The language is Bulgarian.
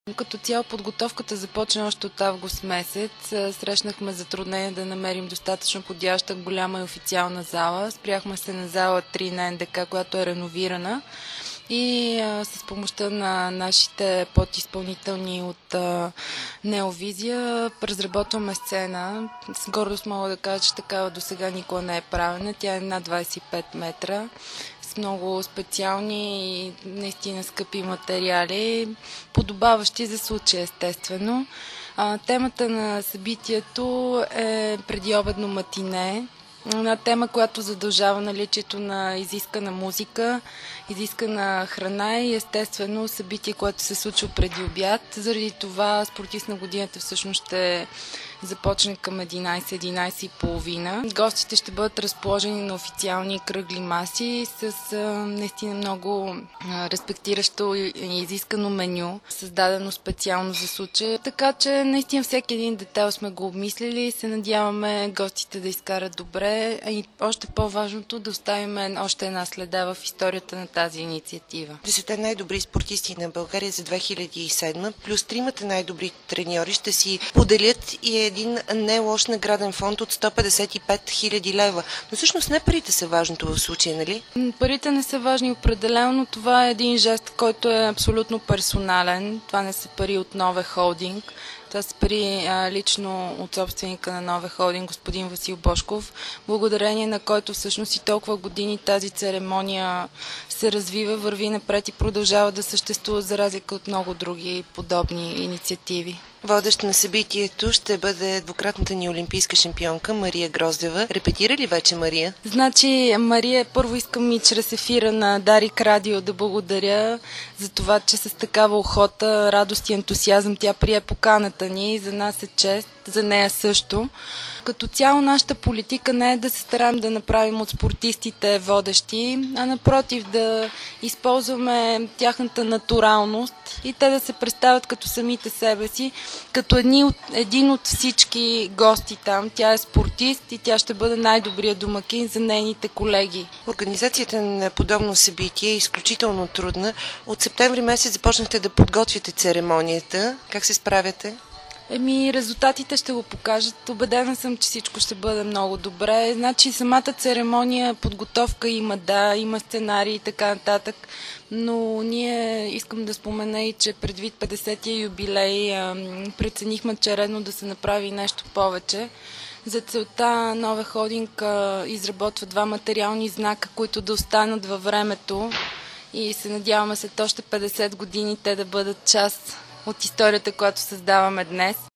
Като цяло подготовката започна още от август месец. Срещнахме затруднение да намерим достатъчно подходяща голяма и официална зала. Спряхме се на зала 3 на НДК, която е реновирана. И с помощта на нашите подизпълнителни от Неовизия разработваме сцена. С гордост мога да кажа, че такава до сега никога не е правена. Тя е над 25 метра с много специални и наистина скъпи материали, подобаващи за случая естествено. Темата на събитието е предиобедно матине. Една тема, която задължава наличието на изискана музика, изискана храна и естествено събитие, което се случва преди обяд. Заради това Спортист на годината всъщност ще започне към 11:30. Гостите ще бъдат разположени на официални кръгли маси с наистина много респектиращо и изискано меню, създадено специално за случая. Така че наистина всеки един детайл сме го обмислили и се надяваме гостите да изкарат добре, а и още по-важното да оставим още една следа в историята на тази инициатива. 10 най-добри спортисти на България за 2007 плюс 3 най-добри треньори ще си поделят и един не лош награден фонд от 155 хиляди лева. Но всъщност не парите са важното в случая, нали? Парите не са важни определено. Това е един жест, който е абсолютно персонален. Това не са пари от Нове Холдинг. Това са пари лично от собственика на Нове Холдинг, господин Васил Божков, благодарение на който всъщност и толкова години тази церемония се развива, върви напред и продължава да съществува за разлика от много други подобни инициативи. Водещ на събитието ще бъде двукратната ни олимпийска шампионка Мария Гроздева. Репетира ли вече Мария? Значи, Мария, първо искам и чрез ефира на Дарик Радио да благодаря за това, че с такава охота, радост и ентусиазъм тя прие поканата ни. За нас е чест, за нея също. Като цяло нашата политика не е да се стараем да направим от спортистите водещи, а напротив да използваме тяхната натуралност и те да се представят като самите себе си, като един от всички гости там. Тя е спортист и тя ще бъде най-добрият домакин за нейните колеги. Организацията на подобно събитие е изключително трудна. От септември месец започнахте да подготвяте церемонията. Как се справяте? Резултатите ще го покажат. Убедена съм, че всичко ще бъде много добре. Значи самата церемония, подготовка има, да, има сценарии и така нататък, но ние искам да спомена и, че предвид 50-я юбилей преценихме, че е редно да се направи нещо повече. За целта Нове Холдинг изработва 2 материални знака, които да останат във времето и се надяваме след още 50 години те да бъдат част от историята, която създаваме днес.